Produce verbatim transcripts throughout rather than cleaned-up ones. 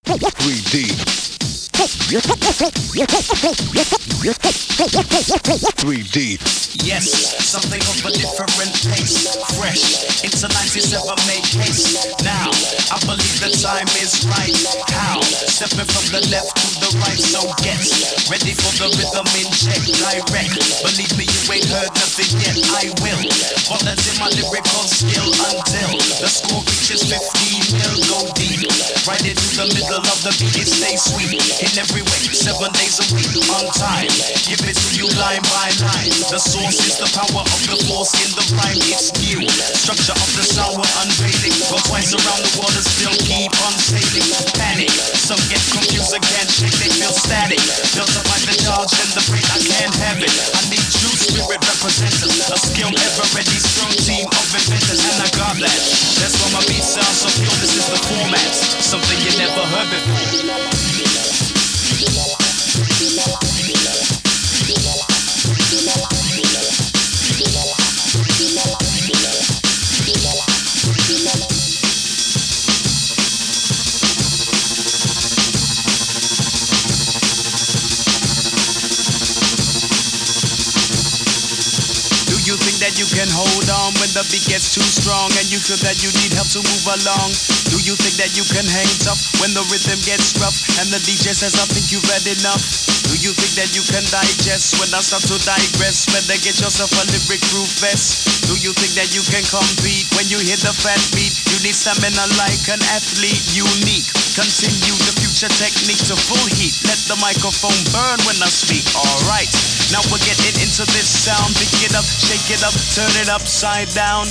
three D. three D. Yes, something of a different pace. Fresh, into ninety-seven, make haste. Now, I believe the time is right. How? Stepping from the left to the right, so get ready for the rhythm in check. Direct, believe me, you ain't heard nothing yet. I will volunteer my lyrical skill until the score reaches fifteen mil. Go deep, right into the middle of the beat. It stays sweet in every way, seven days a week on time. Give it to you line by line. The source is the power of the force in the rhyme. It's new. Structure of the sound we're unveiling. Go twice around the world and still keep on sailing. Panic. Some get confused again. Shake, they feel static. Built up by the charge and the break. I can't have it. I need true spirit representatives. A skilled, ever ready, strong team of inventors. And I got that. That's why my beat sounds so pure. This is the format. Something you never heard before. You think that you can hold on when the beat gets too strong and you feel that you need help to move along? Do you think that you can hang tough when the rhythm gets rough and the D J says I think you've had enough? Do you think that you can digest when I start to digress? Better get yourself a lyric proof vest. Do you think that you can compete when you hit the fat beat? You need stamina like an athlete, unique. Continue the future technique to full heat. Let the microphone burn when I speak. Alright, now we're getting into this sound. Pick it up, shake it up, turn it upside down.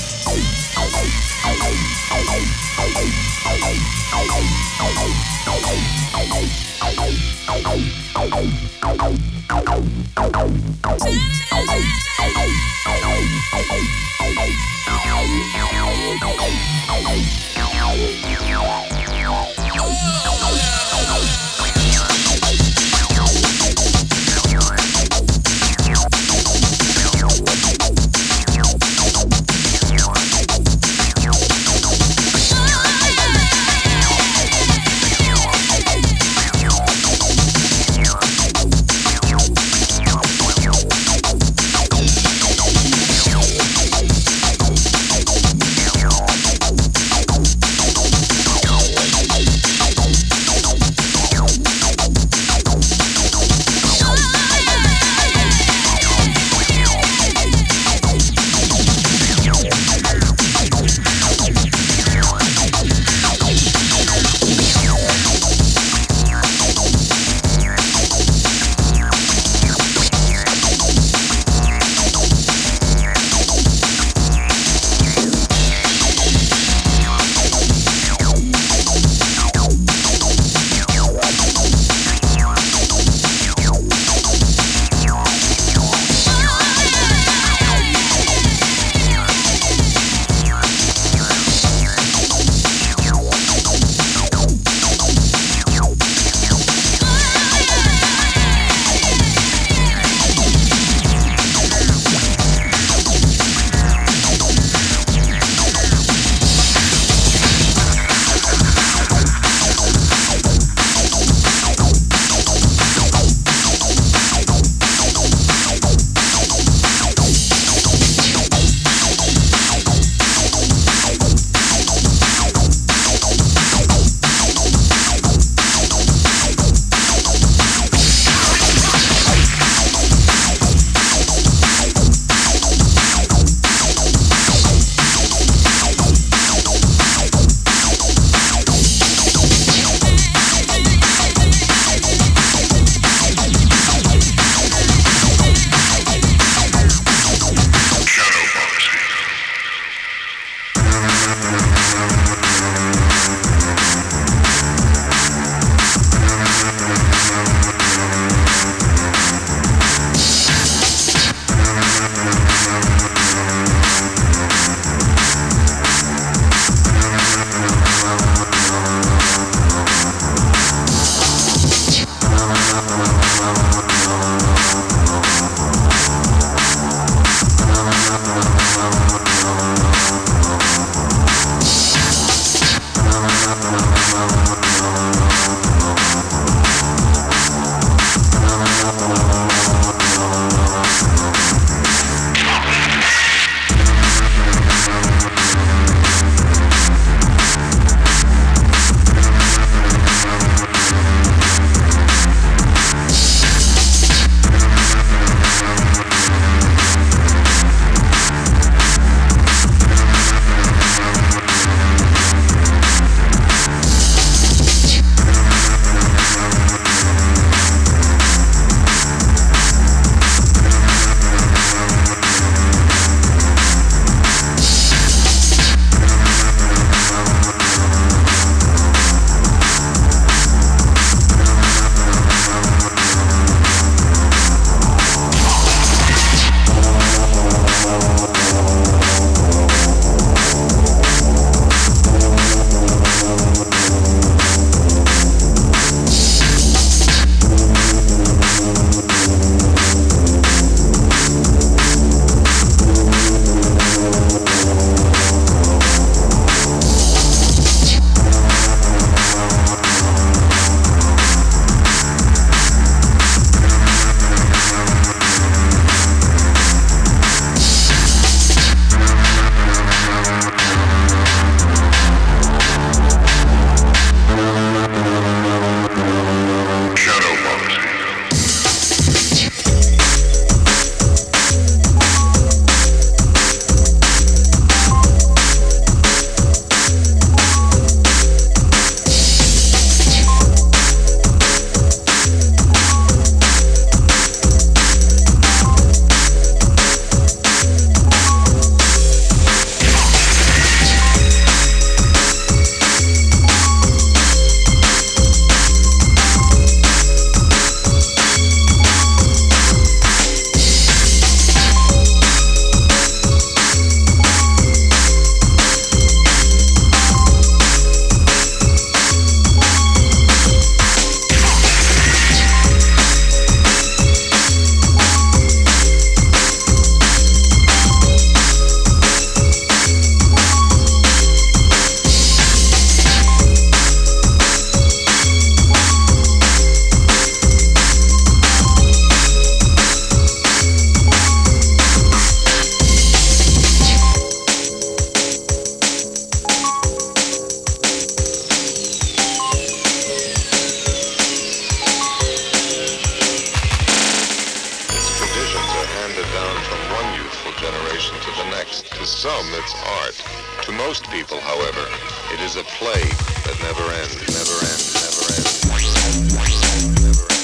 generation to the next. To some, it's art. To most people, however, it is a play that never ends, never ends, never ends, never ends, never ends, never ends.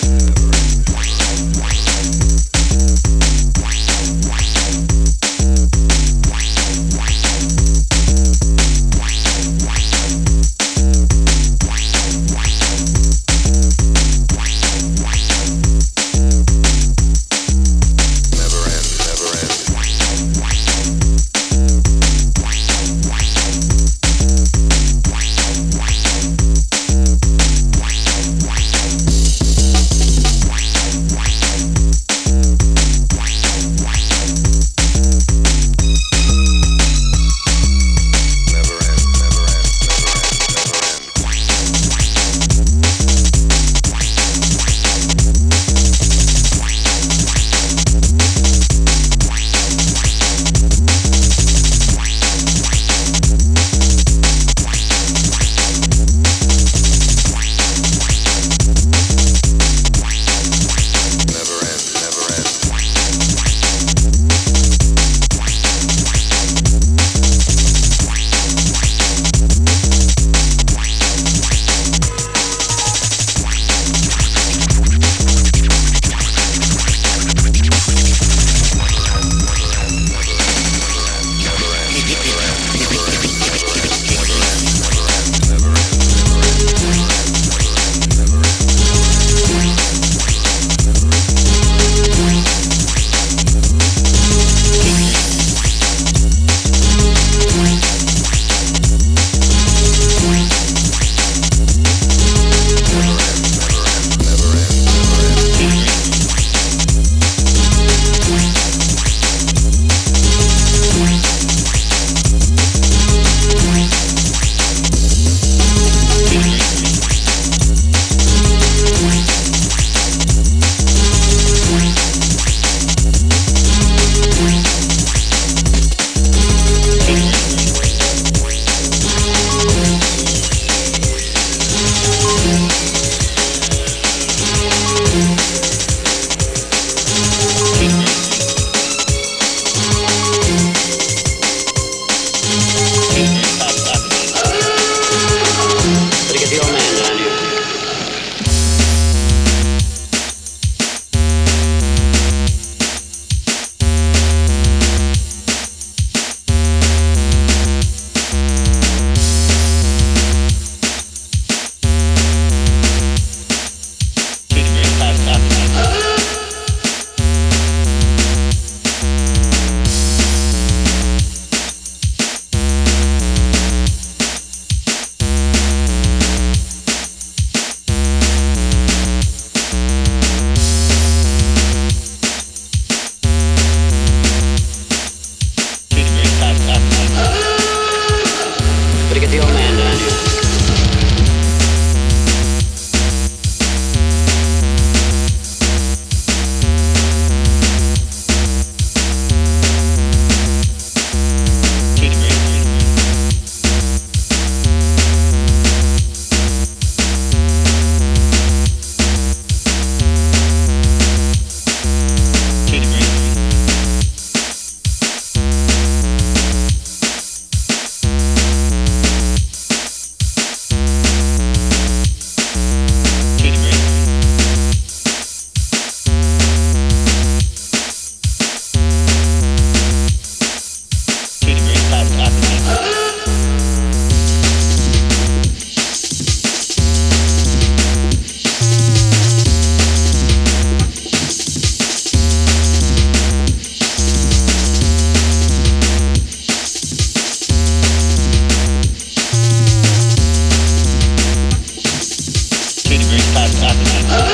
Two degrees past afternoon.